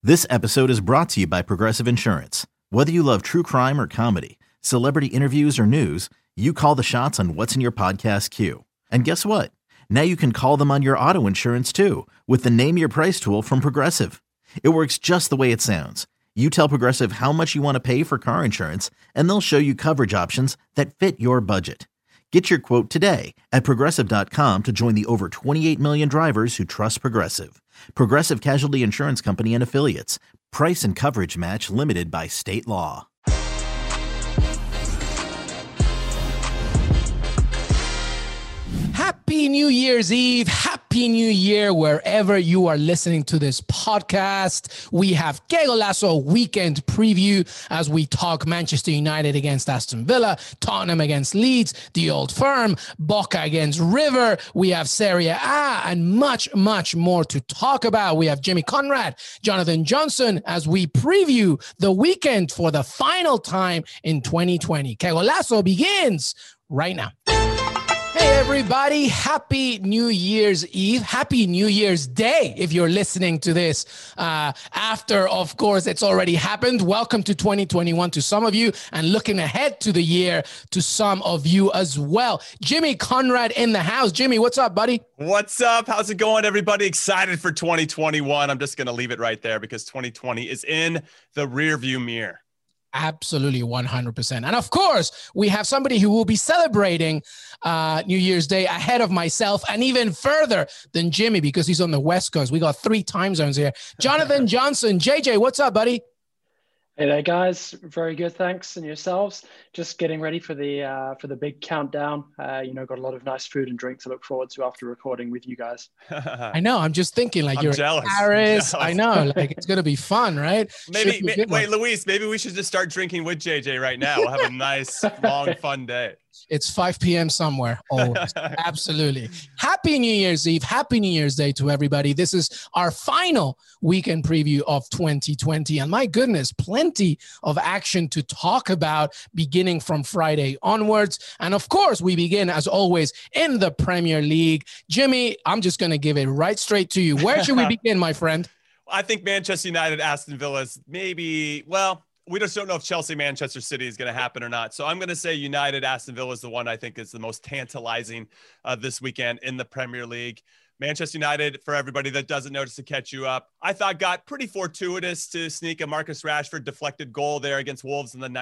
This episode is brought to you by Progressive Insurance. Whether you love true crime or comedy, celebrity interviews or news, you call the shots on what's in your podcast queue. And guess what? Now you can call them on your auto insurance too with the Name Your Price tool from Progressive. It works just the way it sounds. You tell Progressive how much you want to pay for car insurance, and they'll show you coverage options that fit your budget. Get your quote today at Progressive.com to join the over 28 million drivers who trust Progressive. Progressive Casualty Insurance Company and Affiliates. Price and coverage match limited by state law. Happy New Year's Eve. Happy New Year, wherever you are listening to this podcast. We have Que Golazo weekend preview as we talk Manchester United against Aston Villa, Tottenham against Leeds, the Old Firm, Boca against River. We have Serie A and much, much more to talk about. We have Jimmy Conrad, Jonathan Johnson as we preview the weekend for the final time in 2020. Que Golazo begins right now. Hey everybody, happy New Year's Eve, happy New Year's Day if you're listening to this after, of course, it's already happened. Welcome to 2021 to some of you, and looking ahead to the year to some of you as well. Jimmy Conrad in the house. Jimmy, what's up, buddy? What's up? How's it going, everybody? Excited for 2021. I'm just going to leave it right there because 2020 is in the rearview mirror. Absolutely, 100%. And of course, we have somebody who will be celebrating New Year's Day ahead of myself and even further than Jimmy because he's on the West Coast. We got 3 time zones here. Jonathan Johnson. JJ, what's up, buddy? Hey there, guys. Very good, thanks. And yourselves? Just getting ready for the big countdown. Got a lot of nice food and drink to look forward to after recording with you guys. I know. I'm just thinking like you're jealous. in Paris. I know. Like it's gonna be fun, right? Wait, Luis. Maybe we should just start drinking with JJ right now. We'll have a nice, long, fun day. It's 5 p.m. somewhere. Always. Absolutely. Happy New Year's Eve. Happy New Year's Day to everybody. This is our final weekend preview of 2020. And my goodness, plenty of action to talk about beginning from Friday onwards. And of course, we begin, as always, in the Premier League. Jimmy, I'm just going to give it right straight to you. Where should we begin, my friend? I think Manchester United, Aston Villa is maybe, we just don't know if Chelsea, Manchester City is going to happen or not. So I'm going to say United, Aston Villa is the one I think is the most tantalizing this weekend in the Premier League. Manchester United, for everybody that doesn't know, just to catch you up, I thought got pretty fortuitous to sneak a Marcus Rashford deflected goal there against Wolves in the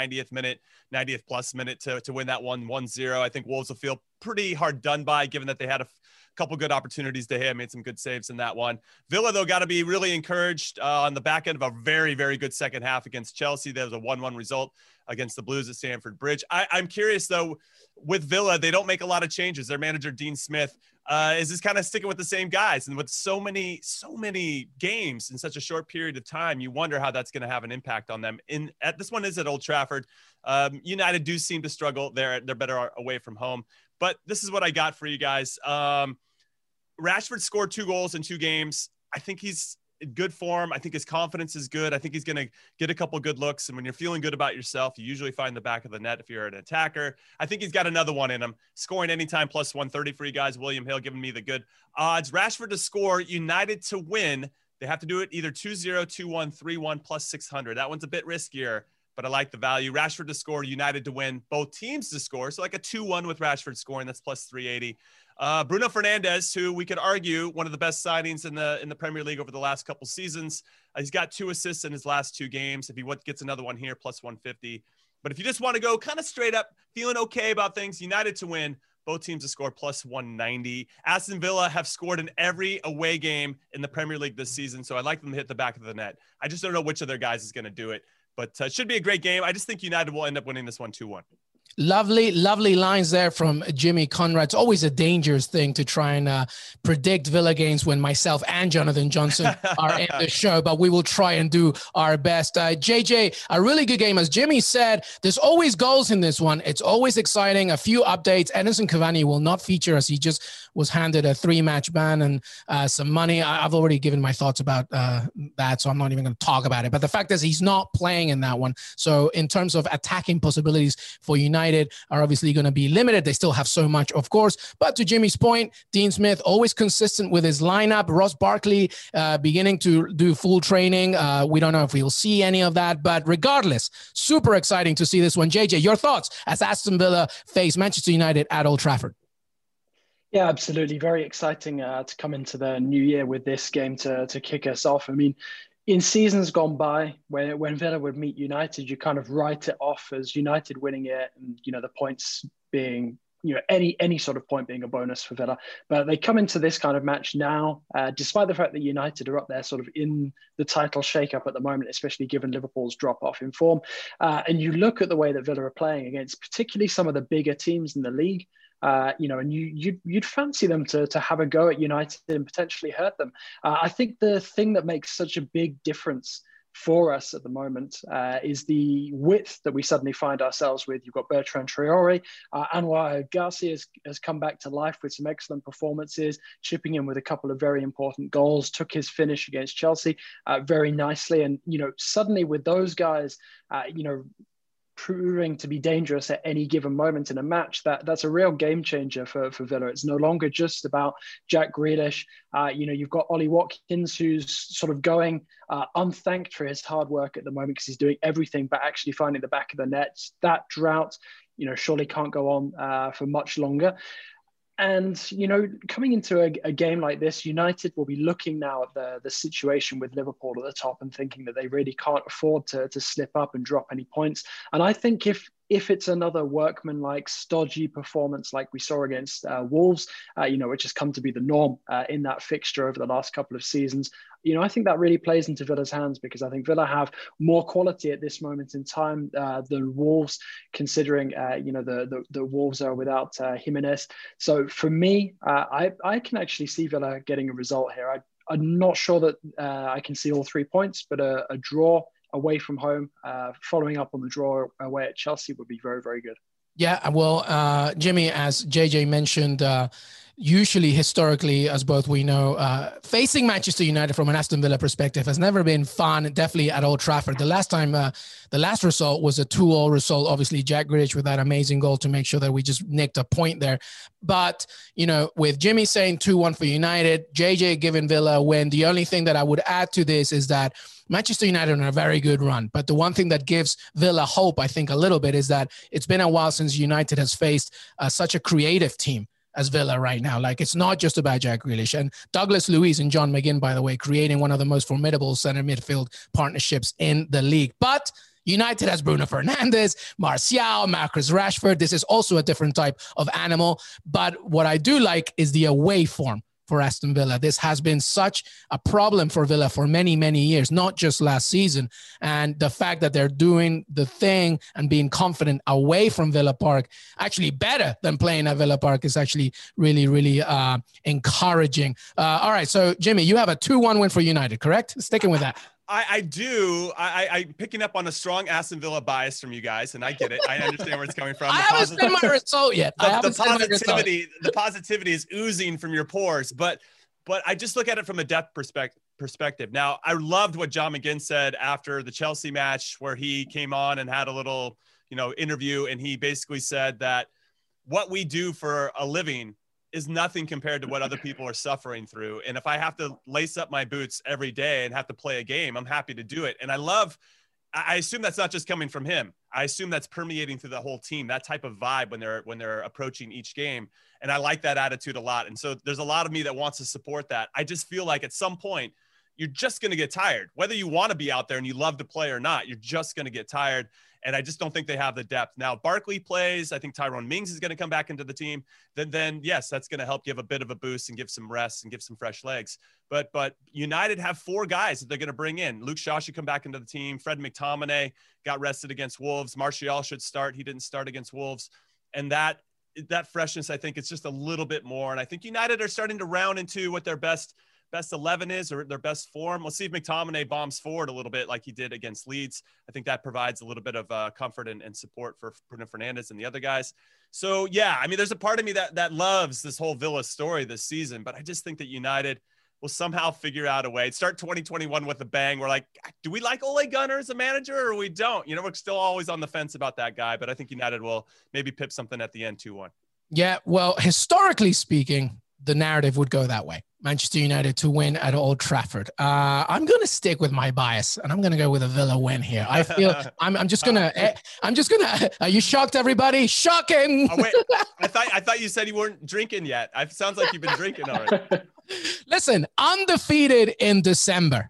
90th plus minute to win that 1-0. I think Wolves will feel pretty hard done by, given that they had a couple good opportunities to hit, made some good saves in that one. Villa, though, got to be really encouraged on the back end of a very, very good second half against Chelsea. There was a 1-1 result against the Blues at Stamford Bridge. I'm curious, though, with Villa, they don't make a lot of changes. Their manager, Dean Smith, is just kind of sticking with the same guys. And with so many games in such a short period of time, you wonder how that's going to have an impact on them. This one is at Old Trafford. United do seem to struggle. They're better away from home. But this is what I got for you guys. Rashford scored 2 goals in 2 games. I think he's in good form. I think his confidence is good. I think he's going to get a couple good looks. And when you're feeling good about yourself, you usually find the back of the net if you're an attacker. I think he's got another one in him. Scoring anytime plus 130 for you guys. William Hill giving me the good odds. Rashford to score, United to win. They have to do it either 2-0, 2-1, 3-1 plus 600. That one's a bit riskier, but I like the value. Rashford to score, United to win, both teams to score. So like a 2-1 with Rashford scoring, that's plus 380. Bruno Fernandes, who we could argue one of the best signings in the Premier League over the last couple seasons. He's got 2 assists in his last 2 games. If he gets another one here, plus 150. But if you just want to go kind of straight up, feeling okay about things, United to win, both teams to score plus 190. Aston Villa have scored in every away game in the Premier League this season, so I like them to hit the back of the net. I just don't know which of their guys is going to do it. But it should be a great game. I just think United will end up winning this one 2-1. Lovely lines there from Jimmy Conrad. It's always a dangerous thing to try and predict Villa games when myself and Jonathan Johnson are in the show, but we will try and do our best. JJ, a really good game. As Jimmy said, there's always goals in this one. It's always exciting. A few updates. Edinson Cavani will not feature as he just was handed a 3-match ban and some money. I've already given my thoughts about that, so I'm not even going to talk about it. But the fact is he's not playing in that one. So in terms of attacking possibilities for United are obviously going to be limited. They still have so much, of course. But to Jimmy's point, Dean Smith always consistent with his lineup. Ross Barkley beginning to do full training. We don't know if we'll see any of that. But regardless, super exciting to see this one. JJ, your thoughts as Aston Villa face Manchester United at Old Trafford? Yeah, absolutely. Very exciting to come into the new year with this game to kick us off. I mean, in seasons gone by, when Villa would meet United, you kind of write it off as United winning it, and the points being any sort of point being a bonus for Villa. But they come into this kind of match now, despite the fact that United are up there sort of in the title shake-up at the moment, especially given Liverpool's drop-off in form. And you look at the way that Villa are playing against particularly some of the bigger teams in the league, and you'd fancy them to have a go at United and potentially hurt them. I think the thing that makes such a big difference for us at the moment is the width that we suddenly find ourselves with. You've got Bertrand Traore, Anwar Garcia has come back to life with some excellent performances, chipping in with a couple of very important goals, took his finish against Chelsea very nicely. And, suddenly with those guys, proving to be dangerous at any given moment in a match, that's a real game changer for Villa. It's no longer just about Jack Grealish. You've got Ollie Watkins, who's sort of going unthanked for his hard work at the moment because he's doing everything but actually finding the back of the net. That drought, surely can't go on for much longer. And, coming into a game like this, United will be looking now at the situation with Liverpool at the top and thinking that they really can't afford to slip up and drop any points. And I think if it's another workman-like, stodgy performance like we saw against Wolves, which has come to be the norm in that fixture over the last couple of seasons, I think that really plays into Villa's hands, because I think Villa have more quality at this moment in time than Wolves, considering, the Wolves are without Jimenez. So for me, I can actually see Villa getting a result here. I'm not sure that I can see all 3 points, but a draw away from home, following up on the draw away at Chelsea would be very, very good. Yeah, well, Jimmy, as JJ mentioned, usually historically, as both we know, facing Manchester United from an Aston Villa perspective has never been fun, definitely at Old Trafford. The last result was a 2-2 result, obviously Jack Grealish with that amazing goal to make sure that we just nicked a point there. But, with Jimmy saying 2-1 for United, JJ giving Villa a win, the only thing that I would add to this is that Manchester United are on a very good run. But the one thing that gives Villa hope, I think, a little bit is that it's been a while since United has faced such a creative team as Villa right now. Like, it's not just about Jack Grealish. And Douglas Luiz and John McGinn, by the way, creating one of the most formidable center midfield partnerships in the league. But United has Bruno Fernandes, Martial, Marcus Rashford. This is also a different type of animal. But what I do like is the away form for Aston Villa. This has been such a problem for Villa for many, many years, not just last season. And the fact that they're doing the thing and being confident away from Villa Park, actually better than playing at Villa Park, is actually really, really encouraging. All right, so Jimmy, you have a 2-1 win for United, correct? Sticking with that. I do. I'm picking up on a strong Aston Villa bias from you guys, and I get it. I understand where it's coming from. I haven't seen my result yet. The positivity is oozing from your pores, but I just look at it from a depth perspective. Now, I loved what John McGinn said after the Chelsea match, where he came on and had a little, interview, and he basically said that what we do for a living is nothing compared to what other people are suffering through. And if I have to lace up my boots every day and have to play a game, I'm happy to do it. And I assume that's not just coming from him. I assume that's permeating through the whole team, that type of vibe when they're approaching each game. And I like that attitude a lot. And so there's a lot of me that wants to support that. I just feel like at some point, you're just going to get tired. Whether you want to be out there and you love to play or not, you're just going to get tired. And I just don't think they have the depth. Now, Barkley plays. I think Tyrone Mings is going to come back into the team. Then yes, that's going to help give a bit of a boost and give some rest and give some fresh legs. But United have 4 guys that they're going to bring in. Luke Shaw should come back into the team. Fred McTominay got rested against Wolves. Martial should start. He didn't start against Wolves. And that freshness, I think, it's just a little bit more. And I think United are starting to round into what their best best 11 is or their best form. We'll see if McTominay bombs forward a little bit like he did against Leeds. I think that provides a little bit of comfort and support for Bruno Fernandes and the other guys. So, yeah, I mean, there's a part of me that loves this whole Villa story this season, but I just think that United will somehow figure out a way. Start 2021 with a bang. We're like, do we like Ole Gunnar as a manager or we don't? You know, we're still always on the fence about that guy, but I think United will maybe pip something at the end 2-1. Yeah, well, historically speaking, the narrative would go that way. Manchester United to win at Old Trafford. I'm going to stick with my bias, and I'm going to go with a Villa win here. I feel I'm just going to. Are you shocked, everybody? Shocking! Oh, wait, I thought you said you weren't drinking yet. It sounds like you've been drinking already. Listen, undefeated in December.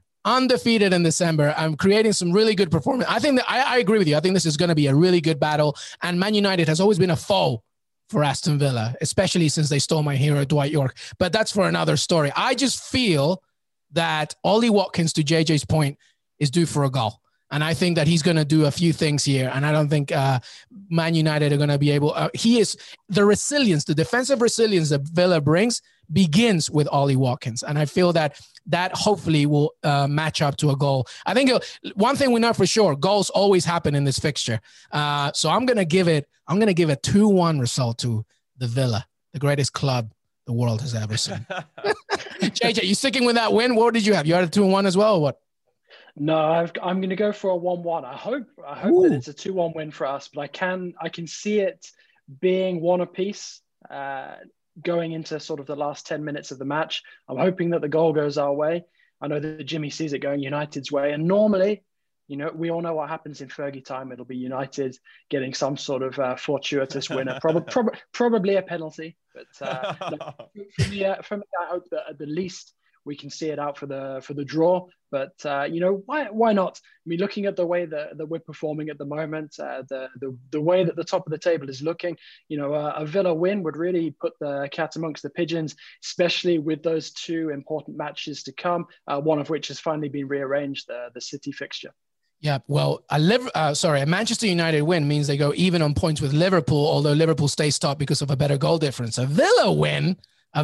I'm creating some really good performance. I think that I agree with you. I think this is going to be a really good battle, and Man United has always been a foe for Aston Villa, especially since they stole my hero, Dwight York. But that's for another story. I just feel that Ollie Watkins, to JJ's point, is due for a goal. And I think that he's going to do a few things here. And I don't think Man United are going to be able he is the resilience, the defensive resilience that Villa brings begins with Ollie Watkins. And I feel that hopefully will match up to a goal. I think one thing we know for sure, goals always happen in this fixture. So I'm going to give it a 2-1 result to the Villa, the greatest club the world has ever seen. JJ, you sticking with that win? What did you have? You had a 2-1 as well, or what? No, I'm going to go for a 1-1. I hope that it's a 2-1 win for us, but I can see it being one apiece going into sort of the last 10 minutes of the match. I'm hoping that the goal goes our way. I know that Jimmy sees it going United's way, and normally, you know, we all know what happens in Fergie time. It'll be United getting some sort of fortuitous winner, probably a penalty. But for me, I hope that at the least we can see it out for the draw. But you know, why not? I mean, looking at the way that we're performing at the moment, the way that the top of the table is looking, you know, a Villa win would really put the cat amongst the pigeons, especially with those two important matches to come. One of which has finally been rearranged, the City fixture. Yeah, well, a Manchester United win means they go even on points with Liverpool, although Liverpool stays top because of a better goal difference. A Villa win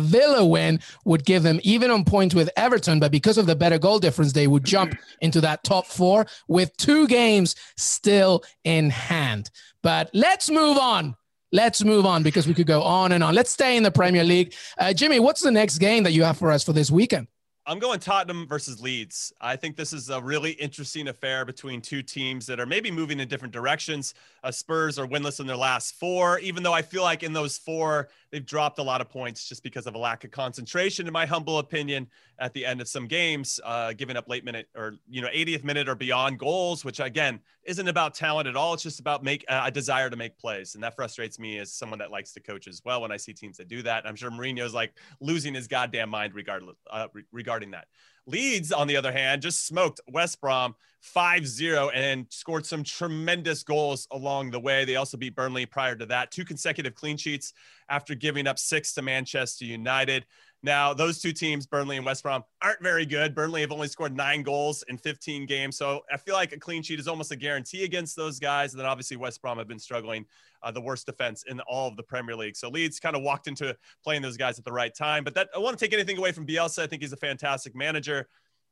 would give them even on points with Everton, but because of the better goal difference, they would jump into that top 4 with 2 games still in hand. But let's move on because we could go on and on. Let's stay in the Premier League. Jimmy, what's the next game that you have for us for this weekend? I'm going Tottenham versus Leeds. I think this is a really interesting affair between two teams that are maybe moving in different directions. Spurs are winless in their last 4, even though I feel like in those 4, they've dropped a lot of points just because of a lack of concentration, in my humble opinion, at the end of some games, giving up late minute or, 80th minute or beyond goals, which again, isn't about talent at all. It's just about a desire to make plays. And that frustrates me as someone that likes to coach as well when I see teams that do that. And I'm sure Mourinho's like losing his goddamn mind regarding that. Leeds, on the other hand, just smoked West Brom 5-0 and scored some tremendous goals along the way. They also beat Burnley prior to that. 2 consecutive clean sheets after giving up 6 to Manchester United. Now, those 2 teams, Burnley and West Brom, aren't very good. Burnley have only scored 9 goals in 15 games. So I feel like a clean sheet is almost a guarantee against those guys. And then obviously West Brom have been struggling, the worst defense in all of the Premier League. So Leeds kind of walked into playing those guys at the right time. But I want to take anything away from Bielsa. I think he's a fantastic manager.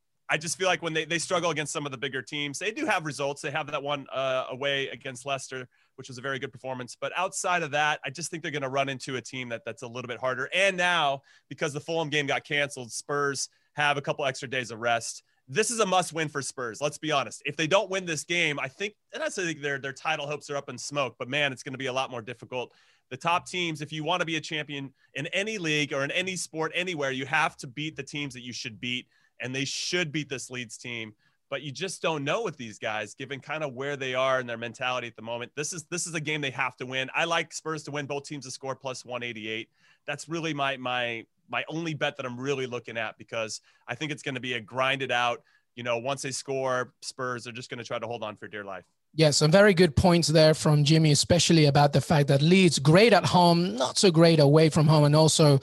I just feel like when they struggle against some of the bigger teams, they do have results. They have that one away against Leicester, which was a very good performance. But outside of that, I just think they're going to run into a team that's a little bit harder. And now, because the Fulham game got canceled, Spurs have a couple extra days of rest. This is a must win for Spurs. Let's be honest. If they don't win this game, I think their title hopes are up in smoke. But man, it's going to be a lot more difficult. The top teams, if you want to be a champion in any league or in any sport anywhere, you have to beat the teams that you should beat. And they should beat this Leeds team, but you just don't know with these guys, given kind of where they are and their mentality at the moment. This is a game they have to win. I like Spurs to win, both teams to score plus 188. That's really my only bet that I'm really looking at, because I think it's going to be a grinded out, once they score, Spurs are just going to try to hold on for dear life. Yeah, some very good points there from Jimmy, especially about the fact that Leeds, great at home, not so great away from home. And also,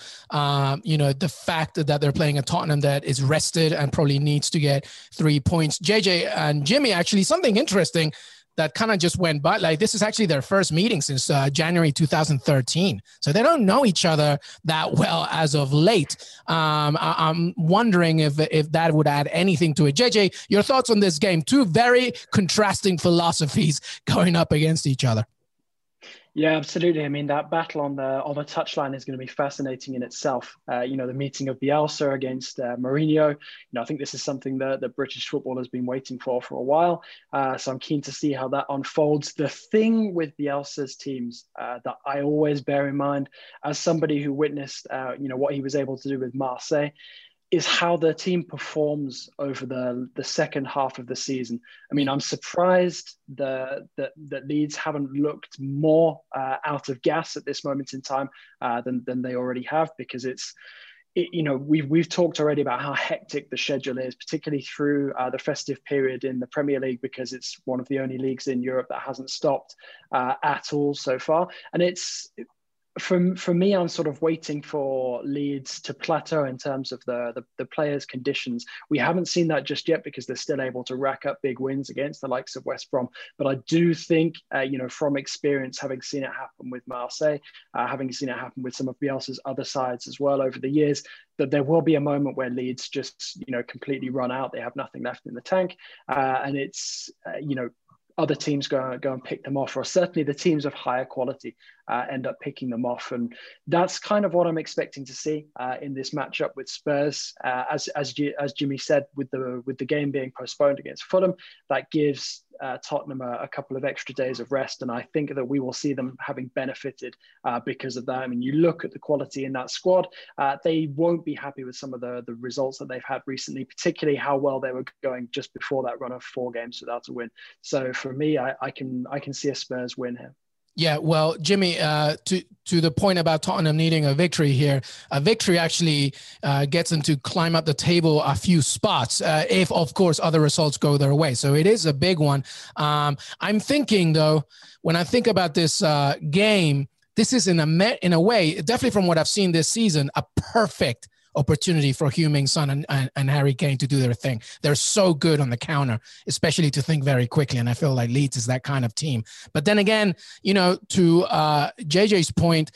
the fact that they're playing a Tottenham that is rested and probably needs to get 3 points. JJ and Jimmy, actually, something interesting. that kind of just went by. Like, this is actually their first meeting since January 2013. So they don't know each other that well as of late. I'm wondering if that would add anything to it. JJ, your thoughts on this game? Two very contrasting philosophies going up against each other. Yeah, absolutely. I mean, that battle on the touchline is going to be fascinating in itself. The meeting of Bielsa against Mourinho. I think this is something that British football has been waiting for a while. So I'm keen to see how that unfolds. The thing with Bielsa's teams that I always bear in mind, as somebody who witnessed, what he was able to do with Marseille, is how the team performs over the second half of the season. I mean, I'm surprised that Leeds haven't looked more out of gas at this moment in time than they already have, because we've talked already about how hectic the schedule is, particularly through the festive period in the Premier League, because it's one of the only leagues in Europe that hasn't stopped at all so far. And for me, I'm sort of waiting for Leeds to plateau in terms of the players' conditions. We haven't seen that just yet because they're still able to rack up big wins against the likes of West Brom. But I do think, from experience, having seen it happen with Marseille, having seen it happen with some of Bielsa's other sides as well over the years, that there will be a moment where Leeds just, completely run out. They have nothing left in the tank. And it's, other teams go and pick them off, or certainly the teams of higher quality end up picking them off. And that's kind of what I'm expecting to see in this matchup with Spurs. As Jimmy said, with the game being postponed against Fulham, that gives Tottenham a couple of extra days of rest. And I think that we will see them having benefited because of that. I mean, you look at the quality in that squad, they won't be happy with some of the results that they've had recently, particularly how well they were going just before that run of 4 games without a win. So for me, I can see a Spurs win here. Yeah, well, Jimmy, to the point about Tottenham needing a victory here, a victory actually gets them to climb up the table a few spots if, of course, other results go their way. So it is a big one. I'm thinking, though, when I think about this game, this is in a way, definitely from what I've seen this season, a perfect opportunity for Heung-min Son and Harry Kane to do their thing. They're so good on the counter, especially to think very quickly. And I feel like Leeds is that kind of team. But then again, to JJ's point,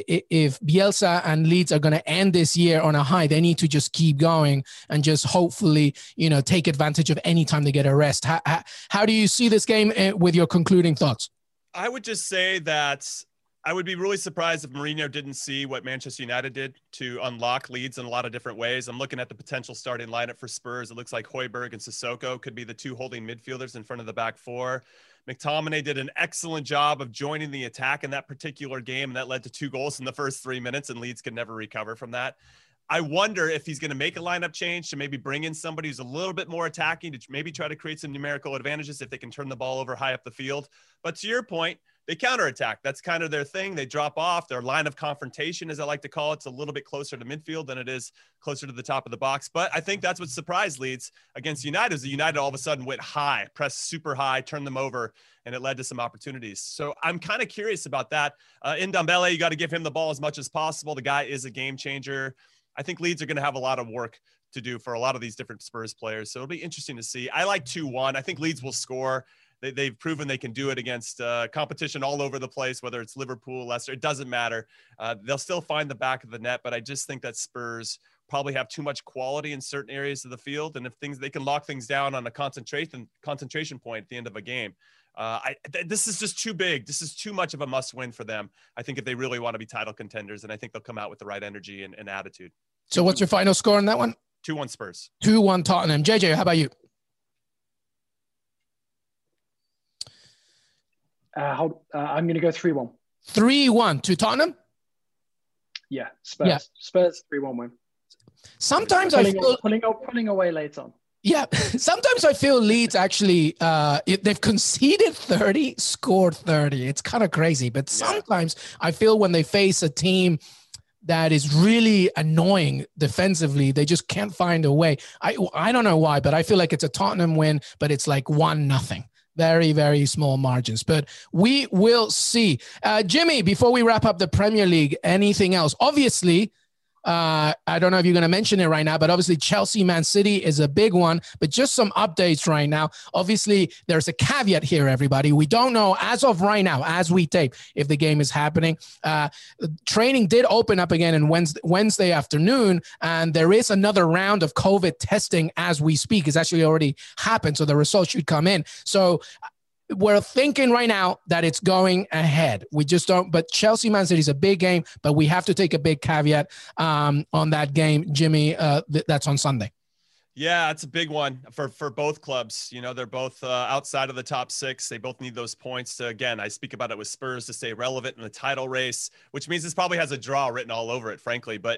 if Bielsa and Leeds are going to end this year on a high, they need to just keep going and just hopefully, take advantage of any time they get a rest. How do you see this game with your concluding thoughts? I would just say that I would be really surprised if Mourinho didn't see what Manchester United did to unlock Leeds in a lot of different ways. I'm looking at the potential starting lineup for Spurs. It looks like Højbjerg and Sissoko could be the 2 holding midfielders in front of the back 4. McTominay did an excellent job of joining the attack in that particular game, and that led to 2 goals in the first 3 minutes, and Leeds could never recover from that. I wonder if he's going to make a lineup change to maybe bring in somebody who's a little bit more attacking, to maybe try to create some numerical advantages if they can turn the ball over high up the field. But to your point, they counterattack. That's kind of their thing. They drop off. Their line of confrontation, as I like to call it, it's a little bit closer to midfield than it is closer to the top of the box. But I think that's what surprised Leeds against United, is that United all of a sudden went high, pressed super high, turned them over, and it led to some opportunities. So I'm kind of curious about that. Ndombele, you got to give him the ball as much as possible. The guy is a game changer. I think Leeds are going to have a lot of work to do for a lot of these different Spurs players. So it'll be interesting to see. I like 2-1. I think Leeds will score. They've proven they can do it against competition all over the place, whether it's Liverpool, Leicester, it doesn't matter. They'll still find the back of the net, but I just think that Spurs probably have too much quality in certain areas of the field. And if they can lock things down on a concentration point at the end of a game, this is just too big. This is too much of a must win for them, I think, if they really want to be title contenders. And I think they'll come out with the right energy and attitude. So what's your final score on that one? 2-1 Spurs. 2-1 Tottenham. JJ, how about you? I'm going to go 3-1. 3-1 to Tottenham? Yeah, Spurs. Yeah. Spurs 3-1 win. Sometimes I feel pulling away late on. Yeah, sometimes I feel Leeds actually they've conceded 30, scored 30. It's kind of crazy, but sometimes I feel when they face a team that is really annoying defensively, they just can't find a way. I don't know why, but I feel like it's a Tottenham win, but it's like 1-0. Very, very small margins, but we will see. Jimmy, before we wrap up the Premier League, anything else? Obviously, I don't know if you're going to mention it right now, but obviously Chelsea, Man City is a big one. But just some updates right now. Obviously, there's a caveat here, everybody. We don't know as of right now, as we tape, if the game is happening. Training did open up again on Wednesday afternoon, and there is another round of COVID testing as we speak. It's actually already happened, so the results should come in. So we're thinking right now that it's going ahead. We just don't, but Chelsea Man City is a big game, but we have to take a big caveat on that game, Jimmy. That's on Sunday. Yeah, it's a big one for both clubs. You know, they're both outside of the top 6. They both need those points to, again, I speak about it with Spurs, to stay relevant in the title race, which means this probably has a draw written all over it, frankly. But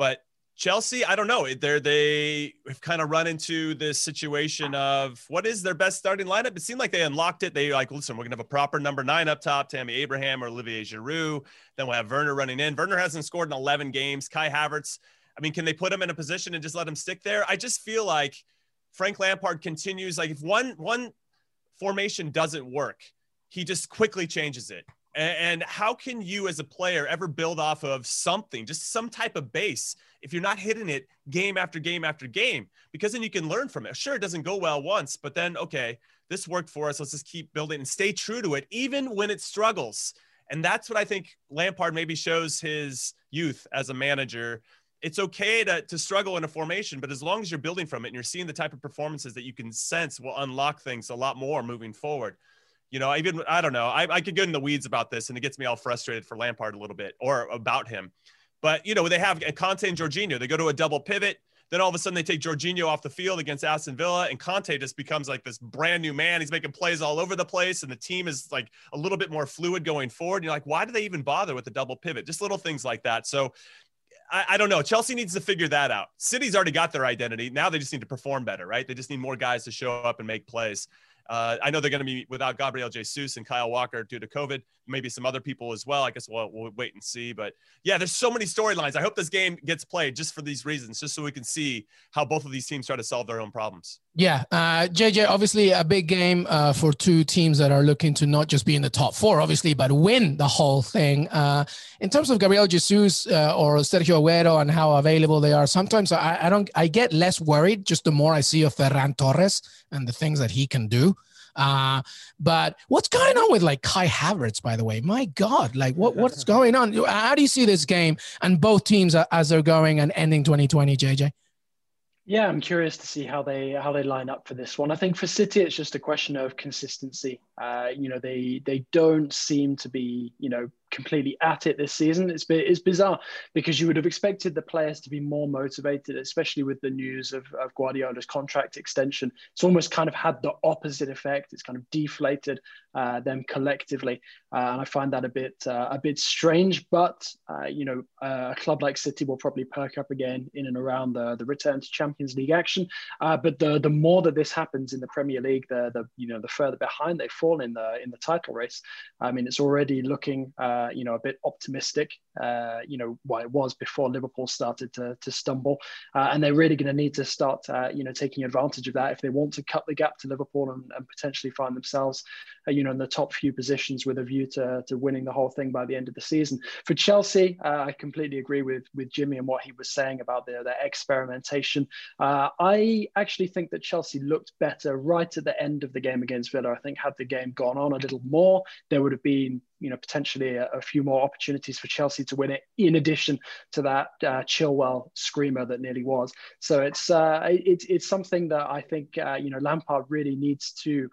Chelsea, I don't know. They have kind of run into this situation of what is their best starting lineup. It seemed like they unlocked it. They like, listen, we're going to have a proper number 9 up top, Tammy Abraham or Olivier Giroud. Then we'll have Werner running in. Werner hasn't scored in 11 games. Kai Havertz, I mean, can they put him in a position and just let him stick there? I just feel like Frank Lampard continues. Like if one formation doesn't work, he just quickly changes it. And how can you as a player ever build off of something, just some type of base, if you're not hitting it game after game after game? Because then you can learn from it. Sure, it doesn't go well once, but then, okay, this worked for us. Let's just keep building and stay true to it, even when it struggles. And that's what I think Lampard maybe shows his youth as a manager. It's okay to struggle in a formation, but as long as you're building from it and you're seeing the type of performances that you can sense will unlock things a lot more moving forward. You know, I don't know. I could get in the weeds about this, and it gets me all frustrated for Lampard a little bit, or about him. But, you know, they have Conte and Jorginho. They go to a double pivot. Then all of a sudden they take Jorginho off the field against Aston Villa, and Conte just becomes like this brand new man. He's making plays all over the place, and the team is like a little bit more fluid going forward. And you're like, why do they even bother with the double pivot? Just little things like that. So I don't know. Chelsea needs to figure that out. City's already got their identity. Now they just need to perform better, right? They just need more guys to show up and make plays. I know they're going to be without Gabriel Jesus and Kyle Walker due to COVID, maybe some other people as well. I guess we'll wait and see. But yeah, there's so many storylines. I hope this game gets played just for these reasons, just so we can see how both of these teams try to solve their own problems. Yeah. JJ, obviously a big game for two teams that are looking to not just be in the top 4, obviously, but win the whole thing. In terms of Gabriel Jesus or Sergio Aguero and how available they are, sometimes I get less worried just the more I see of Ferran Torres and the things that he can do. But what's going on with like Kai Havertz, by the way? My God, like what's going on? How do you see this game and both teams as they're going and ending 2020, JJ? Yeah, I'm curious to see how they line up for this one. I think for City, it's just a question of consistency. They don't seem to be, completely at it this season. It's bizarre because you would have expected the players to be more motivated, especially with the news of Guardiola's contract extension. It's almost kind of had the opposite effect. It's kind of deflated them collectively, and I find that a bit strange. But a club like City will probably perk up again in and around the return to Champions League action. But the more that this happens in the Premier League, the further behind they fall in the title race. I mean, it's already looking a bit optimistic, what it was before Liverpool started to stumble. And they're really going to need to start, taking advantage of that if they want to cut the gap to Liverpool and potentially find themselves, in the top few positions with a view to winning the whole thing by the end of the season. For Chelsea, I completely agree with Jimmy and what he was saying about their experimentation. I actually think that Chelsea looked better right at the end of the game against Villa. I think had the game gone on a little more, there would have been potentially a few more opportunities for Chelsea to win it, in addition to that Chilwell screamer that nearly was. So it's something that I think Lampard really needs to,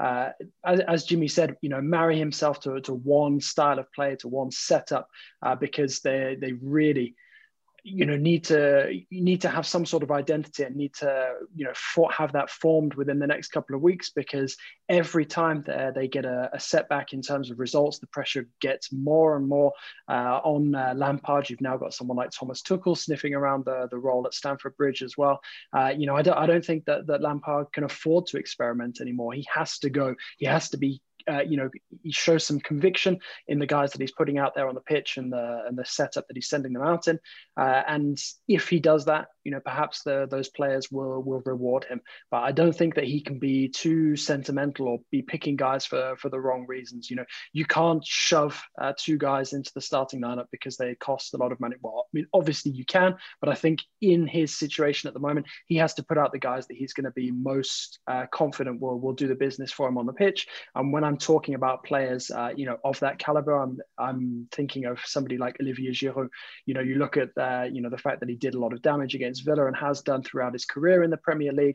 as Jimmy said, marry himself to one style of play, to one setup, because they really need to have some sort of identity and need to have that formed within the next couple of weeks, because every time they get a setback in terms of results, the pressure gets more and more on Lampard. You've now got someone like Thomas Tuchel sniffing around the role at Stamford Bridge as well. I don't think that Lampard can afford to experiment anymore. He has to go. He has to be he shows some conviction in the guys that he's putting out there on the pitch and the setup that he's sending them out in. And if he does that, perhaps those players will reward him. But I don't think that he can be too sentimental or be picking guys for the wrong reasons. You can't shove two guys into the starting lineup because they cost a lot of money. Well, I mean, obviously you can, but I think in his situation at the moment, he has to put out the guys that he's going to be most confident will do the business for him on the pitch. And when I'm talking about players, of that caliber, I'm thinking of somebody like Olivier Giroud. You look at the fact that he did a lot of damage against Villa and has done throughout his career in the Premier League.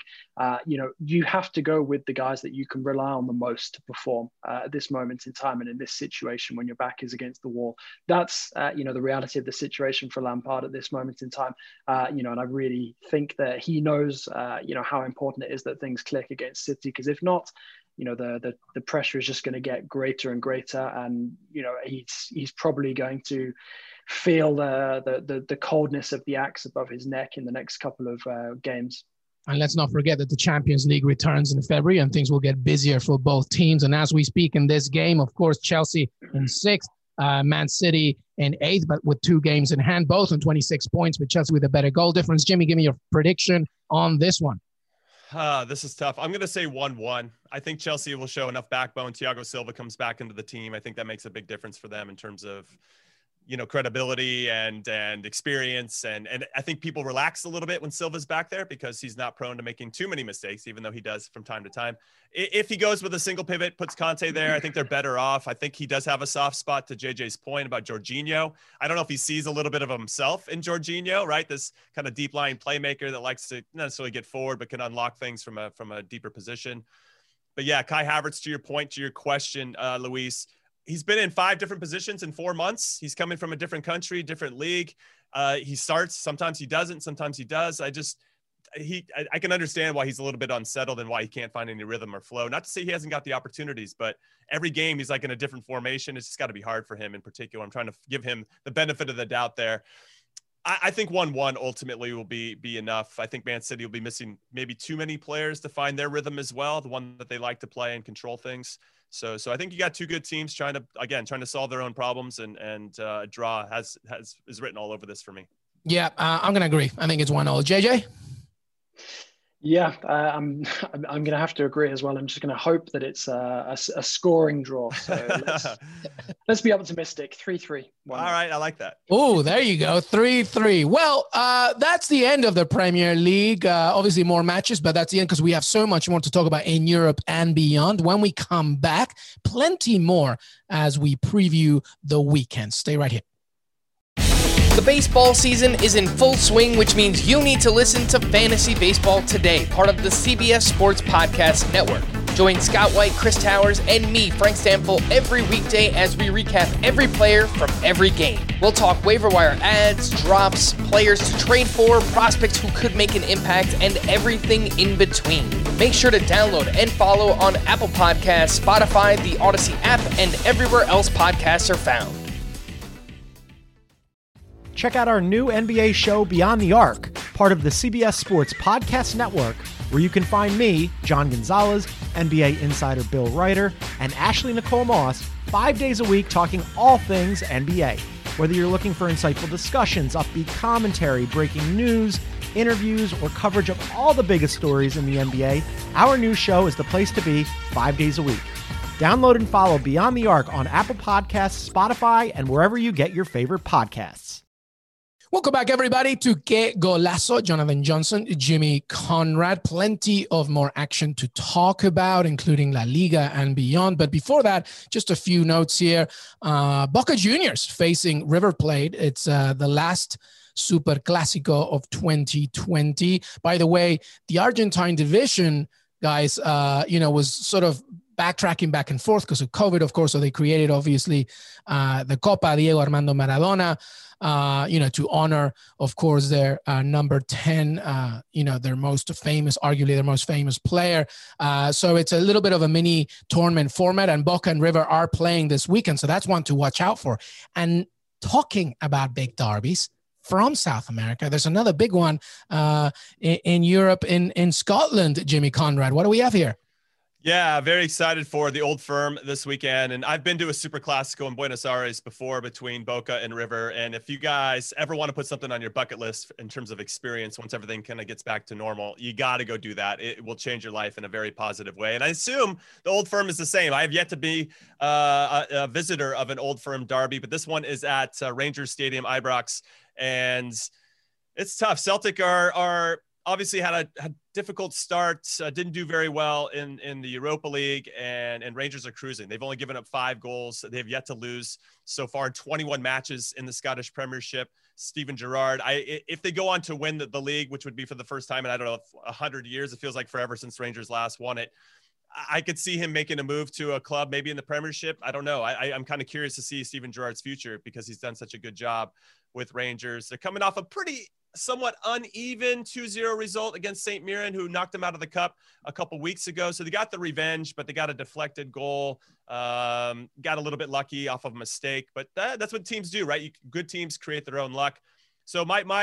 You have to go with the guys that you can rely on the most to perform at this moment in time and in this situation when your back is against the wall. That's the reality of the situation for Lampard at this moment in time. And I really think that he knows how important it is that things click against City, because if not, the pressure is just going to get greater and greater, and he's probably going to feel the coldness of the axe above his neck in the next couple of games. And let's not forget that the Champions League returns in February and things will get busier for both teams. And as we speak in this game, of course, Chelsea in 6th, Man City in 8th, but with 2 games in hand, both on 26 points, with Chelsea with a better goal difference. Jimmy, give me your prediction on this one. This is tough. I'm going to say 1-1. I think Chelsea will show enough backbone. Thiago Silva comes back into the team. I think that makes a big difference for them in terms of, credibility and experience. And I think people relax a little bit when Silva's back there because he's not prone to making too many mistakes, even though he does from time to time. If he goes with a single pivot, puts Conte there, I think they're better off. I think he does have a soft spot to JJ's point about Jorginho. I don't know if he sees a little bit of himself in Jorginho, right? This kind of deep lying playmaker that likes to not necessarily get forward, but can unlock things from a deeper position. But yeah, Kai Havertz, to your point, to your question, Luis, he's been in 5 different positions in 4 months. He's coming from a different country, different league. He starts, sometimes he doesn't, sometimes he does. I can understand why he's a little bit unsettled and why he can't find any rhythm or flow. Not to say he hasn't got the opportunities, but every game he's like in a different formation. It's just got to be hard for him in particular. I'm trying to give him the benefit of the doubt there. I think 1-1 ultimately will be enough. I think Man City will be missing maybe too many players to find their rhythm as well, the one that they like to play and control things. So I think you got 2 good teams trying to solve their own problems, and draw is written all over this for me. Yeah, I'm going to agree. I think it's 1-0. JJ? Yeah, I'm going to have to agree as well. I'm just going to hope that it's a scoring draw. So let's be optimistic. 3-3. All right, I like that. Oh, there you go. 3-3. Well, that's the end of the Premier League. Obviously more matches, but that's the end because we have so much more to talk about in Europe and beyond. When we come back, plenty more as we preview the weekend. Stay right here. The baseball season is in full swing, which means you need to listen to Fantasy Baseball Today, part of the CBS Sports Podcast Network. Join Scott White, Chris Towers, and me, Frank Stample, every weekday as we recap every player from every game. We'll talk waiver wire ads, drops, players to trade for, prospects who could make an impact, and everything in between. Make sure to download and follow on Apple Podcasts, Spotify, the Odyssey app, and everywhere else podcasts are found. Check out our new NBA show, Beyond the Arc, part of the CBS Sports Podcast Network, where you can find me, John Gonzalez, NBA insider Bill Ryder, and Ashley Nicole Moss 5 days a week talking all things NBA. Whether you're looking for insightful discussions, upbeat commentary, breaking news, interviews, or coverage of all the biggest stories in the NBA, our new show is the place to be 5 days a week. Download and follow Beyond the Arc on Apple Podcasts, Spotify, and wherever you get your favorite podcasts. Welcome back, everybody, to Que Golazo. Jonathan Johnson, Jimmy Conrad. Plenty of more action to talk about, including La Liga and beyond. But before that, just a few notes here. Boca Juniors facing River Plate. It's the last Super Clásico of 2020. By the way, the Argentine division, guys, was sort of backtracking back and forth because of COVID, of course. So they created, obviously, the Copa Diego Armando Maradona, to honor, of course, their number 10, their most famous, arguably their most famous player. So it's a little bit of a mini tournament format, and Boca and River are playing this weekend. So that's one to watch out for. And talking about big derbies from South America, there's another big one in Europe, in Scotland, Jimmy Conrad. What do we have here? Yeah, very excited for the Old Firm this weekend. And I've been to a Super Classico in Buenos Aires before between Boca and River. And if you guys ever want to put something on your bucket list in terms of experience, once everything kind of gets back to normal, you got to go do that. It will change your life in a very positive way. And I assume the Old Firm is the same. I have yet to be a visitor of an Old Firm derby, but this one is at Rangers Stadium, Ibrox. And it's tough. Celtic are obviously had a difficult start, didn't do very well in the Europa League, and Rangers are cruising. They've only given up 5 goals. They've yet to lose so far 21 matches in the Scottish Premiership. Steven Gerrard, if they go on to win the league, which would be for the first time in, I don't know, 100 years, it feels like forever since Rangers last won it. I could see him making a move to a club, maybe in the Premiership. I don't know. I'm kind of curious to see Steven Gerrard's future because he's done such a good job with Rangers. They're coming off a pretty somewhat uneven 2-0 result against St. Mirren, who knocked them out of the cup a couple weeks ago. So they got the revenge, but they got a deflected goal, got a little bit lucky off of a mistake, but that's what teams do, right? Good teams create their own luck. So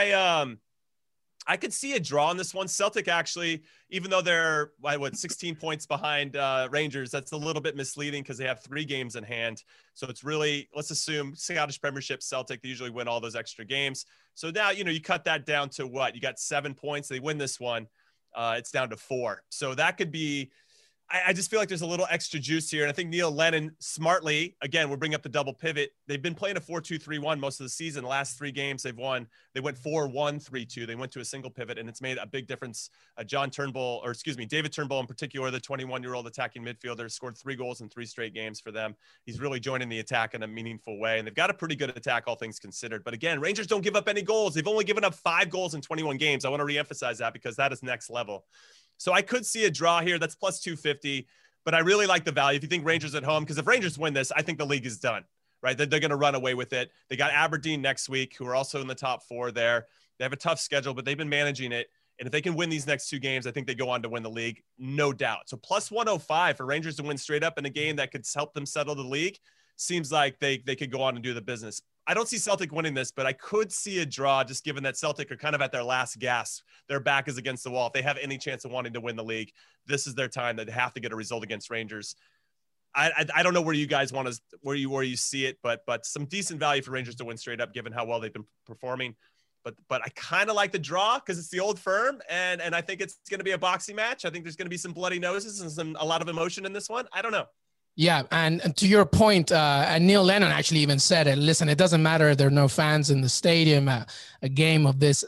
I could see a draw on this one. Celtic actually, even though they're 16 points behind Rangers, that's a little bit misleading because they have 3 games in hand. So it's really, let's assume Scottish Premiership Celtic, they usually win all those extra games. So now, you cut that down to what? You got 7 points. They win this one. It's down to 4. So that could be, I just feel like there's a little extra juice here. And I think Neil Lennon smartly, again, we'll bring up the double pivot. They've been playing a 4-2-3-1 most of the season. The last 3 games they've won, they went 4-1-3-2. They went to a single pivot, and it's made a big difference. David Turnbull in particular, the 21-year-old attacking midfielder, scored 3 goals in 3 straight games for them. He's really joining the attack in a meaningful way, and they've got a pretty good attack, all things considered. But again, Rangers don't give up any goals. They've only given up 5 goals in 21 games. I want to reemphasize that because that is next level. So I could see a draw here. That's plus 250. But I really like the value. If you think Rangers at home, because if Rangers win this, I think the league is done, right? They're going to run away with it. They got Aberdeen next week, who are also in the top 4 there. They have a tough schedule, but they've been managing it. And if they can win these next 2 games, I think they go on to win the league, no doubt. So plus 105 for Rangers to win straight up in a game that could help them settle the league seems like they could go on and do the business. I don't see Celtic winning this, but I could see a draw just given that Celtic are kind of at their last gasp. Their back is against the wall. If they have any chance of wanting to win the league, this is their time. They have to get a result against Rangers. I don't know where you guys want to, where you see it, but some decent value for Rangers to win straight up given how well they've been performing. But I kind of like the draw because it's the Old Firm, and I think it's going to be a boxing match. I think there's going to be some bloody noses and a lot of emotion in this one. I don't know. Yeah, and to your point, and Neil Lennon actually even said it. Listen, it doesn't matter if there are no fans in the stadium. A game of this,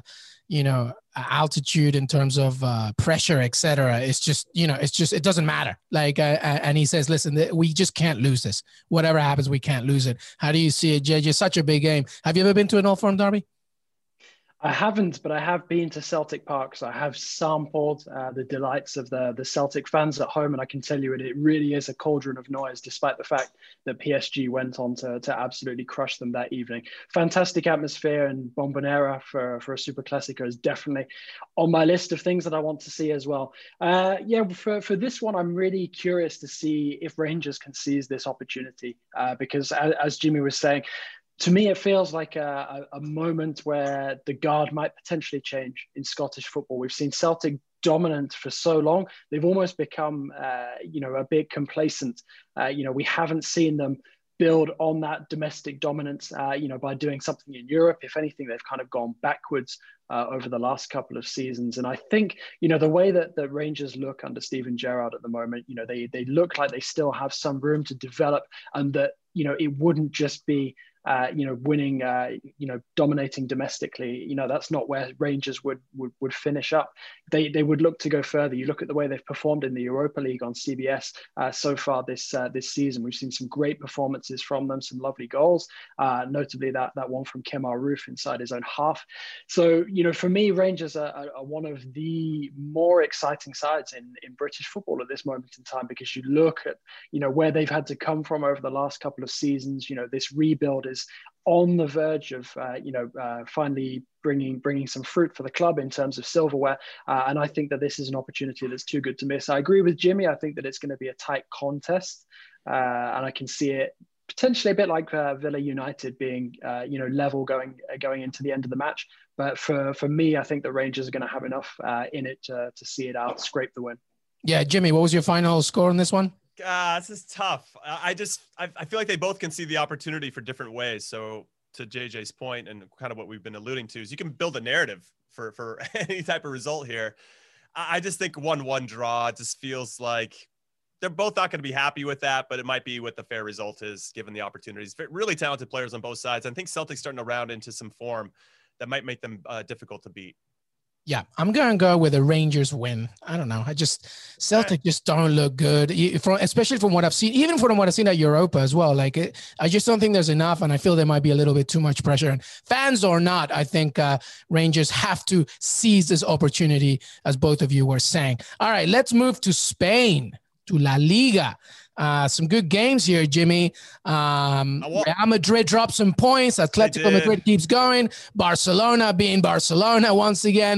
altitude in terms of pressure, etc. It's just, it doesn't matter. Like, and he says, listen, we just can't lose this. Whatever happens, we can't lose it. How do you see it, JJ? It's such a big game. Have you ever been to an Old Firm derby? I haven't, but I have been to Celtic Park, so I have sampled the delights of the Celtic fans at home, and I can tell you it really is a cauldron of noise, despite the fact that PSG went on to absolutely crush them that evening. Fantastic atmosphere, and Bombonera for a Super Classico is definitely on my list of things that I want to see as well. For this one, I'm really curious to see if Rangers can seize this opportunity because, as Jimmy was saying, to me, it feels like a moment where the guard might potentially change in Scottish football. We've seen Celtic dominant for so long. They've almost become, a bit complacent. We haven't seen them build on that domestic dominance, by doing something in Europe. If anything, they've kind of gone backwards over the last couple of seasons. And I think, the way that the Rangers look under Steven Gerrard at the moment, they look like they still have some room to develop, and that, it wouldn't just be winning, dominating domestically. That's not where Rangers would finish up. They would look to go further. You look at the way they've performed in the Europa League on CBS so far this season. We've seen some great performances from them, some lovely goals, notably that one from Kemar Roof inside his own half. So, for me, Rangers are one of the more exciting sides in British football at this moment in time, because you look at, where they've had to come from over the last couple of seasons. This rebuild is on the verge of finally bringing some fruit for the club in terms of silverware, and I think that this is an opportunity that's too good to miss. I agree with Jimmy. I think that it's going to be a tight contest, and I can see it potentially a bit like Villa United being level going into the end of the match. But for me, I think the Rangers are going to have enough in it to see it out, scrape the win. Yeah, Jimmy, what was your final score on this one? This is tough. I feel like they both can see the opportunity for different ways. So to JJ's point and kind of what we've been alluding to is you can build a narrative for any type of result here. I just think 1-1 draw just feels like they're both not going to be happy with that, but it might be what the fair result is given the opportunities. Really talented players on both sides. I think Celtics starting to round into some form that might make them difficult to beat. Yeah, I'm going to go with a Rangers win. I don't know. Celtic just don't look good, especially from what I've seen, even from what I've seen at Europa as well. I just don't think there's enough, and I feel there might be a little bit too much pressure. And fans or not, I think Rangers have to seize this opportunity, as both of you were saying. All right, let's move to Spain, to La Liga. Some good games here, Jimmy. Real Madrid dropped some points. Atletico Madrid keeps going. Barcelona being Barcelona once again.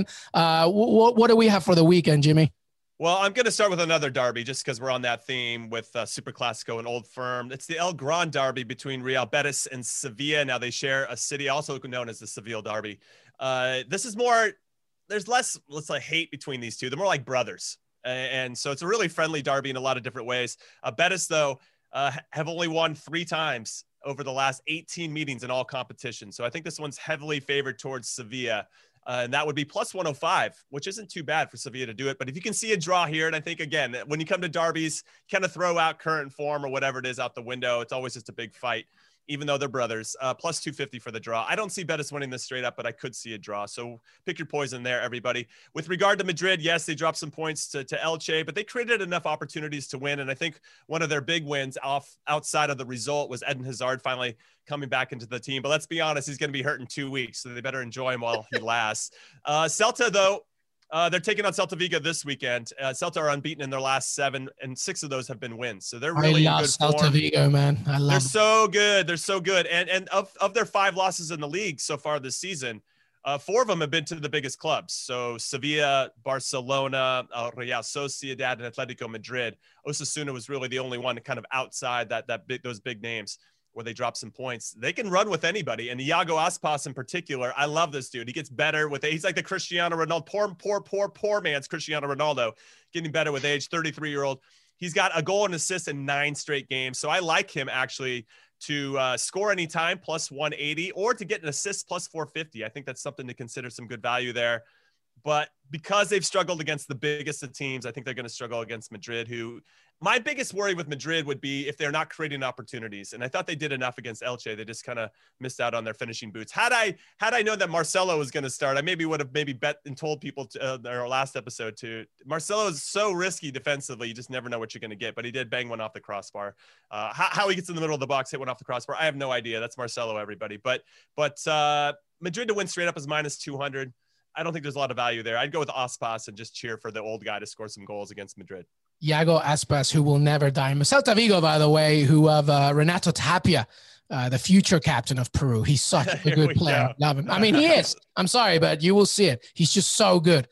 What do we have for the weekend, Jimmy? Well, I'm going to start with another derby just because we're on that theme with Super Clasico and Old Firm. It's the El Gran derby between Real Betis and Sevilla. Now they share a city, also known as the Seville derby. This is more, there's less, let's say, hate between these two. They're more like brothers. And so it's a really friendly derby in a lot of different ways. Betis, though, have only won 3 times over the last 18 meetings in all competitions. So I think this one's heavily favored towards Sevilla. And that would be plus 105, which isn't too bad for Sevilla to do it. But if you can see a draw here, and I think, again, when you come to derbies, kind of throw out current form or whatever it is out the window. It's always just a big fight, even though they're brothers. Plus 250 for the draw. I don't see Betis winning this straight up, but I could see a draw. So pick your poison there, everybody. With regard to Madrid, yes, they dropped some points to Elche, but they created enough opportunities to win. And I think one of their big wins outside of the result was Eden Hazard finally coming back into the team. But let's be honest, he's going to be hurt in 2 weeks, so they better enjoy him while he lasts. Celta, though, they're taking on Celta Vigo this weekend. Celta are unbeaten in their last 7, and 6 of those have been wins. So they're really in good form. Celta Vigo, man. They're so good. They're so good. And of their 5 losses in the league so far this season, 4 of them have been to the biggest clubs. So Sevilla, Barcelona, Real Sociedad, and Atletico Madrid. Osasuna was really the only one kind of outside those big names where they drop some points. They can run with anybody. And Iago Aspas in particular, I love this dude. He gets better with age. He's like the Cristiano Ronaldo, poor man's Cristiano Ronaldo, getting better with age, 33-year-old. He's got a goal and assist in 9 straight games. So I like him actually to score anytime, plus 180, or to get an assist, plus 450. I think that's something to consider, some good value there. But because they've struggled against the biggest of teams, I think they're going to struggle against Madrid, who my biggest worry with Madrid would be if they're not creating opportunities. And I thought they did enough against Elche. They just kind of missed out on their finishing boots. Had I known that Marcelo was going to start, I would have bet and told people in our last episode to Marcelo is so risky defensively. You just never know what you're going to get, but he did bang one off the crossbar. How he gets in the middle of the box, hit one off the crossbar, I have no idea. That's Marcelo, everybody. But Madrid to win straight up is minus 200. I don't think there's a lot of value there. I'd go with Aspas and just cheer for the old guy to score some goals against Madrid. Iago Aspas, who will never die. Celta Vigo, by the way, who have Renato Tapia, the future captain of Peru. He's such a good player. Love him. I mean, he is. I'm sorry, but you will see it. He's just so good.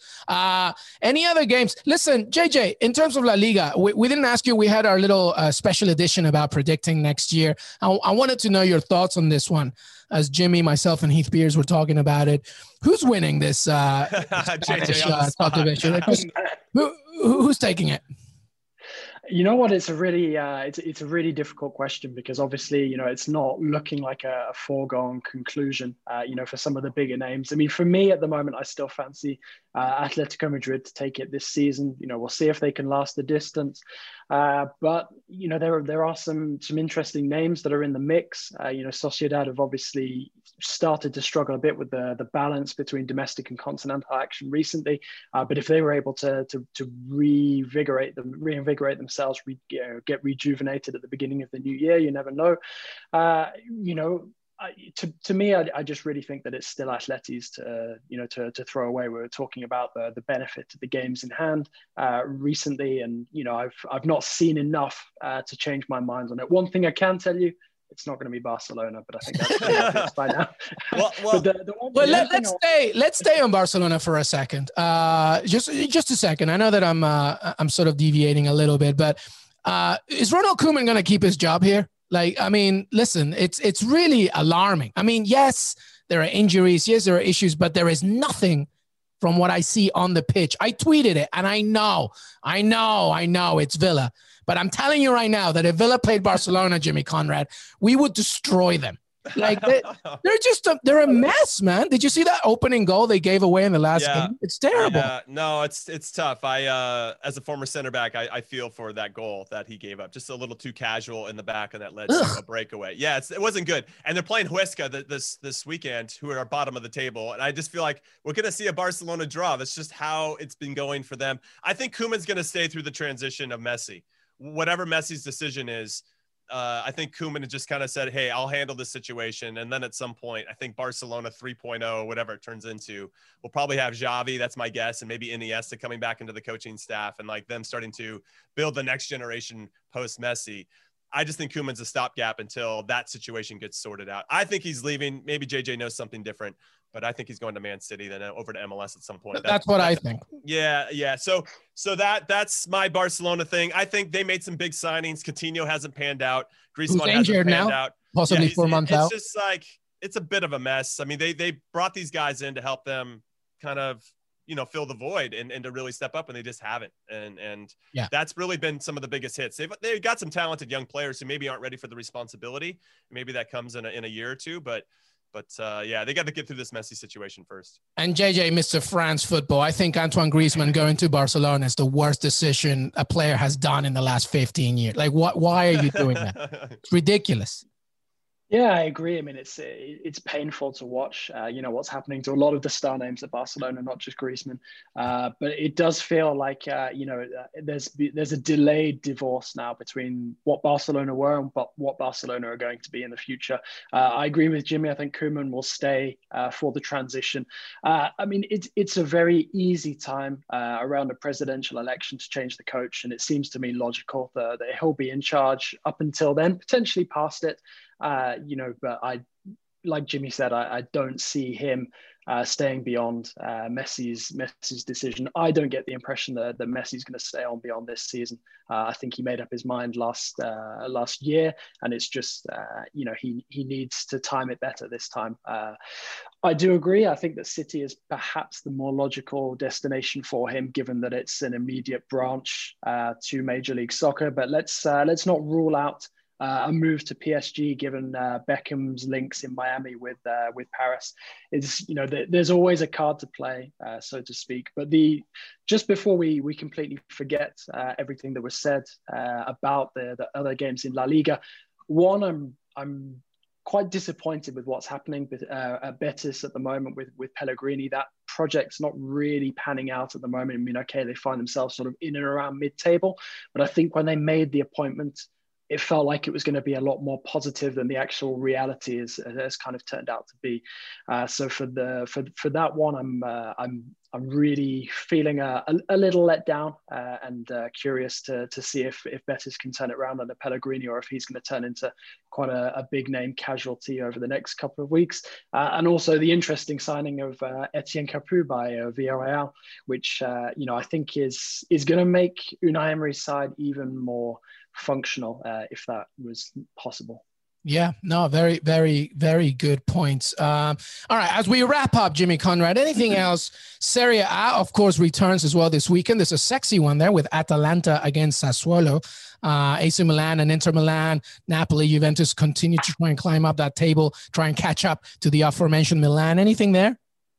Any other games? Listen, JJ, in terms of La Liga, we didn't ask you. We had our little special edition about predicting next year. I wanted to know your thoughts on this one. As Jimmy, myself, and Heath Beers were talking about it. Who's winning this division? Who's taking it? You know what? It's a really difficult question because obviously, it's not looking like a foregone conclusion, for some of the bigger names. I mean, for me at the moment, I still fancy Atletico Madrid to take it this season. We'll see if they can last the distance. But there are some interesting names that are in the mix. Sociedad have obviously started to struggle a bit with the balance between domestic and continental action recently. But if they were able to reinvigorate themselves, get rejuvenated at the beginning of the new year, you never know. To me, I just really think that it's still Atleti's to throw away. We were talking about the benefit of the games in hand recently, and I've not seen enough to change my mind on it. One thing I can tell you, it's not going to be Barcelona, but I think that's pretty obvious by now. Let's stay on Barcelona for a second. Just a second. I know that I'm sort of deviating a little bit, but is Ronald Koeman going to keep his job here? Listen, it's really alarming. I mean, yes, there are injuries. Yes, there are issues, but there is nothing from what I see on the pitch. I tweeted it, and I know it's Villa. But I'm telling you right now that if Villa played Barcelona, Jimmy Conrad, we would destroy them. Like they're a mess, man. Did you see that opening goal they gave away in the last game? It's terrible. Yeah, no, it's tough. I as a former center back, I feel for that goal that he gave up. Just a little too casual in the back, and that led to a breakaway. Yeah, it wasn't good. And they're playing Huesca this weekend, who are bottom of the table. And I just feel like we're gonna see a Barcelona draw. That's just how it's been going for them. I think Koeman's gonna stay through the transition of Messi. Whatever Messi's decision is, I think Koeman had just kind of said, hey, I'll handle this situation. And then at some point, I think Barcelona 3.0, whatever it turns into, will probably have Xavi, that's my guess, and maybe Iniesta coming back into the coaching staff and like them starting to build the next generation post-Messi. I just think Koeman's a stopgap until that situation gets sorted out. I think he's leaving. Maybe JJ knows something different, but I think he's going to Man City, then over to MLS at some point. That's what I think. Yeah. So that's my Barcelona thing. I think they made some big signings. Coutinho hasn't panned out. Griezmann hasn't panned out. Possibly 4 months out. It's just like, it's a bit of a mess. I mean, they brought these guys in to help them kind of, fill the void and to really step up, and they just haven't. And that's really been some of the biggest hits. They've got some talented young players who maybe aren't ready for the responsibility. Maybe that comes in a year or two, but they got to get through this messy situation first. And JJ, Mr. France football, I think Antoine Griezmann going to Barcelona is the worst decision a player has done in the last 15 years. Like, why are you doing that? It's ridiculous. Yeah, I agree. I mean, it's painful to watch, what's happening to a lot of the star names at Barcelona, not just Griezmann. But it does feel like, there's a delayed divorce now between what Barcelona were and what Barcelona are going to be in the future. I agree with Jimmy. I think Koeman will stay for the transition. I mean, it's a very easy time around a presidential election to change the coach. And it seems to me logical that he'll be in charge up until then, potentially past it. But like Jimmy said, I don't see him staying beyond Messi's decision. I don't get the impression that Messi's going to stay on beyond this season. I think he made up his mind last year, and it's just he needs to time it better this time. I do agree. I think that City is perhaps the more logical destination for him, given that it's an immediate branch to Major League Soccer. But let's not rule out a move to PSG, given Beckham's links in Miami with Paris. There's always a card to play, so to speak. But just before we completely forget everything that was said about the other games in La Liga, one, I'm quite disappointed with what's happening at Betis at the moment with Pellegrini. That project's not really panning out at the moment. I mean, okay, they find themselves sort of in and around mid-table, but I think when they made the appointment, it felt like it was going to be a lot more positive than the actual reality has kind of turned out to be. So for that one, I'm really feeling a little let down and curious to see if Betis can turn it around under Pellegrini, or if he's going to turn into quite a big name casualty over the next couple of weeks. And also the interesting signing of Etienne Capoue by Villarreal, which I think is going to make Unai Emery's side even more functional, if that was possible. Yeah, no, very, very, very good points. All right, as we wrap up, Jimmy Conrad, anything else? Serie A, of course, returns as well this weekend. There's a sexy one there with Atalanta against Sassuolo. AC Milan and Inter Milan, Napoli, Juventus continue to try and climb up that table, try and catch up to the aforementioned Milan. Anything there?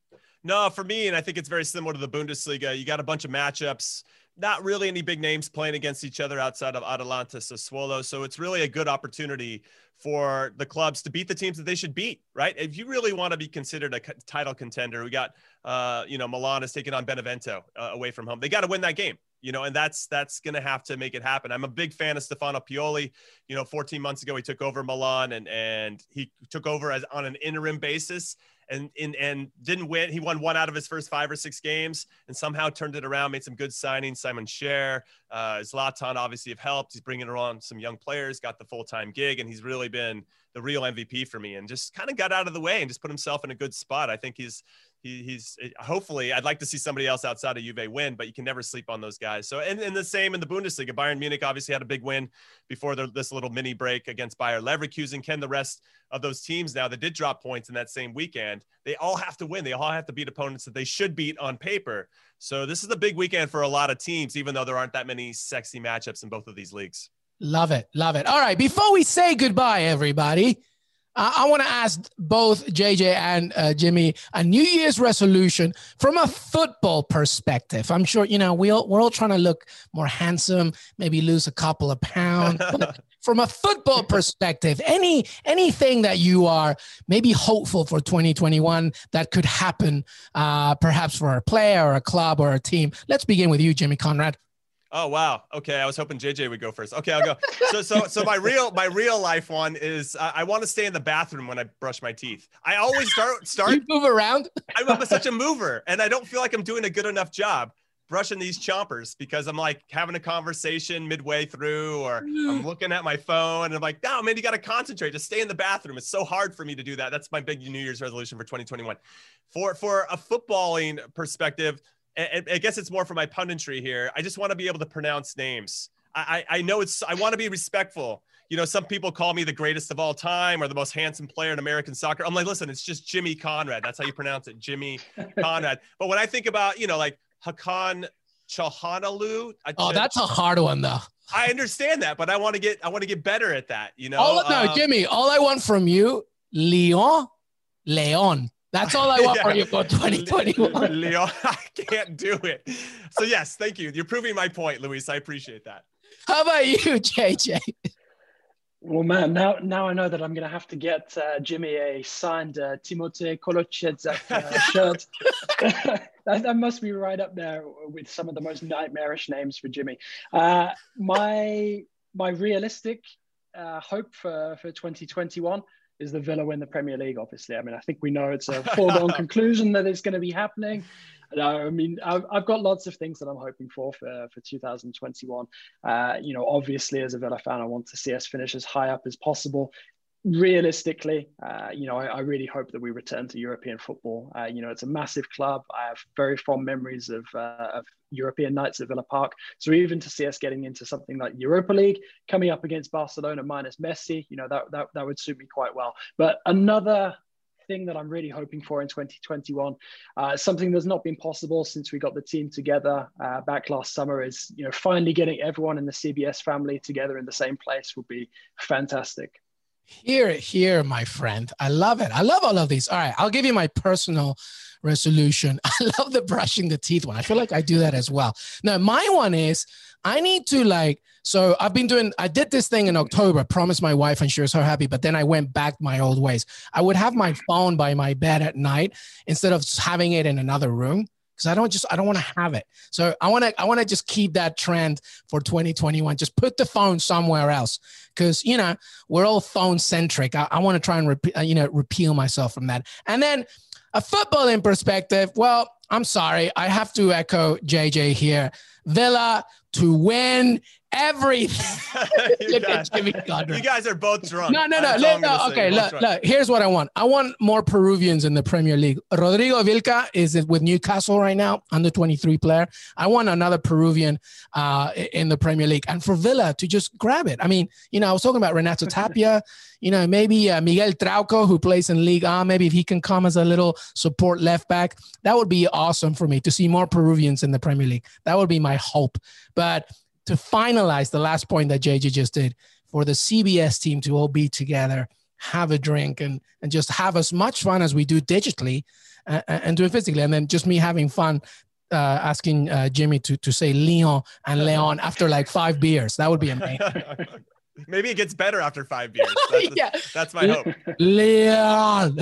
No, for me, and I think it's very similar to the Bundesliga. You got a bunch of matchups. Not really any big names playing against each other outside of Atalanta, Sassuolo. So it's really a good opportunity for the clubs to beat the teams that they should beat, right? If you really want to be considered a title contender, we got, Milan is taking on Benevento away from home. They got to win that game, and that's going to have to make it happen. I'm a big fan of Stefano Pioli. 14 months ago, he took over Milan and he took over on an interim basis. And didn't win. He won 1 out of his first 5 or 6 games and somehow turned it around, made some good signings. Simon Scher, Zlatan obviously have helped. He's bringing around some young players, got the full-time gig, and he's really been the real MVP for me and just kind of got out of the way and just put himself in a good spot. I think he's He's hopefully, I'd like to see somebody else outside of Juve win, but you can never sleep on those guys. So, and the same in the Bundesliga. Bayern Munich obviously had a big win before this little mini break against Bayer Leverkusen. Can the rest of those teams now that did drop points in that same weekend, they all have to win. They all have to beat opponents that they should beat on paper. So this is a big weekend for a lot of teams, even though there aren't that many sexy matchups in both of these leagues. Love it. Love it. All right. Before we say goodbye, everybody, I want to ask both JJ and Jimmy a New Year's resolution from a football perspective. I'm sure, we're all trying to look more handsome, maybe lose a couple of pounds. From a football perspective, anything that you are maybe hopeful for 2021 that could happen, perhaps for a player or a club or a team. Let's begin with you, Jimmy Conrad. Oh, wow. Okay. I was hoping JJ would go first. Okay, I'll go. So my real life one is I want to stay in the bathroom when I brush my teeth. I always start. You move around. I'm such a mover, and I don't feel like I'm doing a good enough job brushing these chompers because I'm like having a conversation midway through, or I'm looking at my phone and I'm like, no, man, you got to concentrate. Just stay in the bathroom. It's so hard for me to do that. That's my big New Year's resolution for 2021. For a footballing perspective, I guess it's more for my punditry here. I just want to be able to pronounce names. I know I want to be respectful. Some people call me the greatest of all time or the most handsome player in American soccer. I'm like, listen, it's just Jimmy Conrad. That's how you pronounce it, Jimmy Conrad. But when I think about, like Hakan Çalhanoğlu. That's a hard one, though. I understand that, but I want to get better at that. Jimmy, all I want from you, Leon. That's all I want from you for 2021. Leon, I can't do it. So yes, thank you. You're proving my point, Luis. I appreciate that. How about you, JJ? Well, man, now I know that I'm going to have to get Jimmy a signed Timothée Kolodziejczak shirt. That must be right up there with some of the most nightmarish names for Jimmy. My realistic hope for 2021 is the Villa win the Premier League, obviously. I mean, I think we know it's a foregone conclusion that it's going to be happening. I mean, I've got lots of things that I'm hoping for 2021. Obviously, as a Villa fan, I want to see us finish as high up as possible. Realistically, I really hope that we return to European football. It's a massive club. I have very fond memories of European nights at Villa Park. So even to see us getting into something like Europa League, coming up against Barcelona minus Messi, that would suit me quite well. But another thing that I'm really hoping for in 2021, something that's not been possible since we got the team together back last summer, is finally getting everyone in the CBS family together in the same place would be fantastic. Here, my friend. I love it. I love all of these. All right, I'll give you my personal resolution. I love the brushing the teeth one. I feel like I do that as well. Now, my one is I need to so I did this thing in October, promised my wife, and she was so happy, but then I went back my old ways. I would have my phone by my bed at night instead of having it in another room, because I don't want to have it. So I want to just keep that trend for 2021. Just put the phone somewhere else, because we're all phone centric. I want to try and repeal myself from that. And then a footballing perspective. Well, I'm sorry, I have to echo JJ here. Villa to win everything. You guys are both drunk. No. Okay, look. Here's what I want. I want more Peruvians in the Premier League. Rodrigo Vilca is with Newcastle right now, under 23 player. I want another Peruvian in the Premier League, and for Villa to just grab it. I mean, I was talking about Renato Tapia. Maybe Miguel Trauco, who plays in Ligue A. Maybe if he can come as a little support left back, that would be awesome for me to see more Peruvians in the Premier League. That would be my hope. But to finalize the last point that JJ just did, for the CBS team to all be together, have a drink, and just have as much fun as we do digitally and do it physically. And then just me having fun asking Jimmy to say Leon and Leon after 5 beers. That would be amazing. Maybe it gets better after 5 beers. That's my hope. Leon.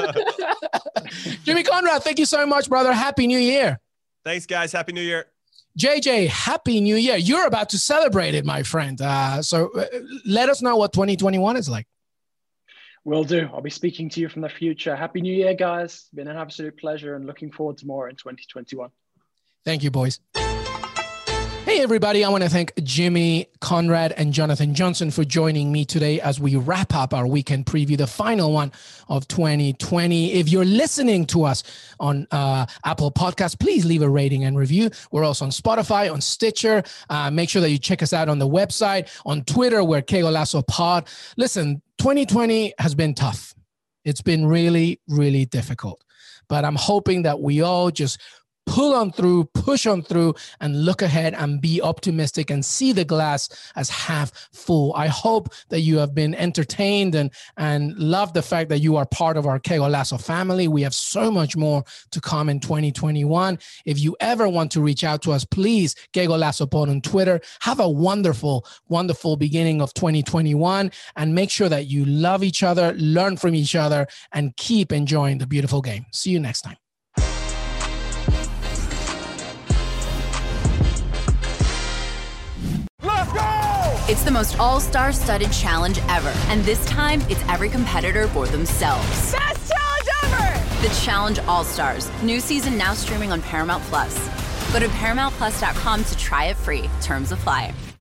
Jimmy Conrad, thank you so much, brother. Happy New Year. Thanks, guys. Happy New Year. JJ, Happy New Year. You're about to celebrate it, my friend. So let us know what 2021 is like. Will do. I'll be speaking to you from the future. Happy New Year, guys. Been an absolute pleasure and looking forward to more in 2021. Thank you, boys. Hey, Hey, everybody. I want to thank Jimmy Conrad and Jonathan Johnson for joining me today as we wrap up our weekend preview, the final one of 2020. If you're listening to us on Apple Podcasts, please leave a rating and review. We're also on Spotify, on Stitcher. Make sure that you check us out on the website, on Twitter, we're Que Golazo Pod. Listen, 2020 has been tough. It's been really, really difficult. But I'm hoping that we all just pull on through, push on through, and look ahead and be optimistic and see the glass as half full. I hope that you have been entertained and love the fact that you are part of our Que Golazo family. We have so much more to come in 2021. If you ever want to reach out to us, please, Que Golazo Pod on Twitter. Have a wonderful, wonderful beginning of 2021, and make sure that you love each other, learn from each other, and keep enjoying the beautiful game. See you next time. It's the most all-star studded challenge ever. And this time, it's every competitor for themselves. Best challenge ever! The Challenge All-Stars. New season now streaming on Paramount+. Go to ParamountPlus.com to try it free. Terms apply.